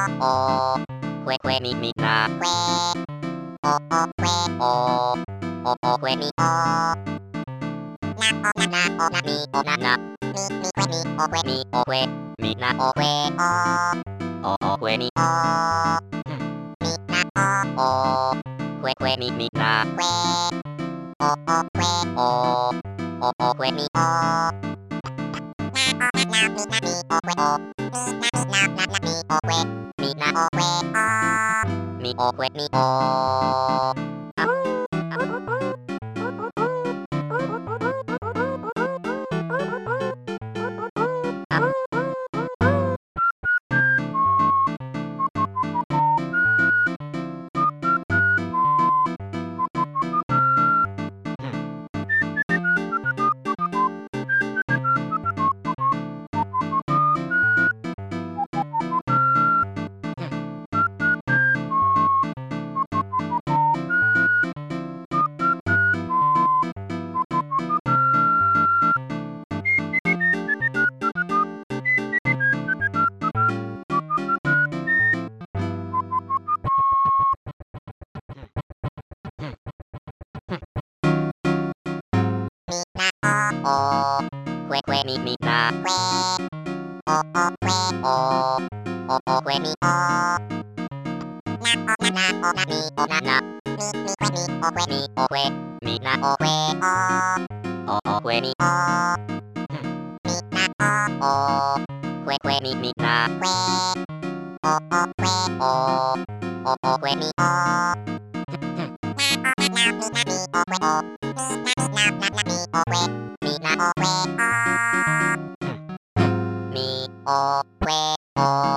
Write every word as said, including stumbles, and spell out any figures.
おふえふえみみなふえおおふえおおおふえみおなおななおなみおななみみふえみおふえみおふえみなおふえおおおふえみおみなおおふえふえみみなふえおおふえおおおふえみおなおななみなみおふえおみなみなななみおふえみなおふえおみおふえみおあおふえふえみみなふえおおふえおおおふえみおなおななおなみおななみみふえみおふえみおふえみなおふえおおおふえみおみなおおふえふえみみなふえおおふえおおおふえみおなおななみなみおふえおみなみなななみおふえみなおふえおみおふえお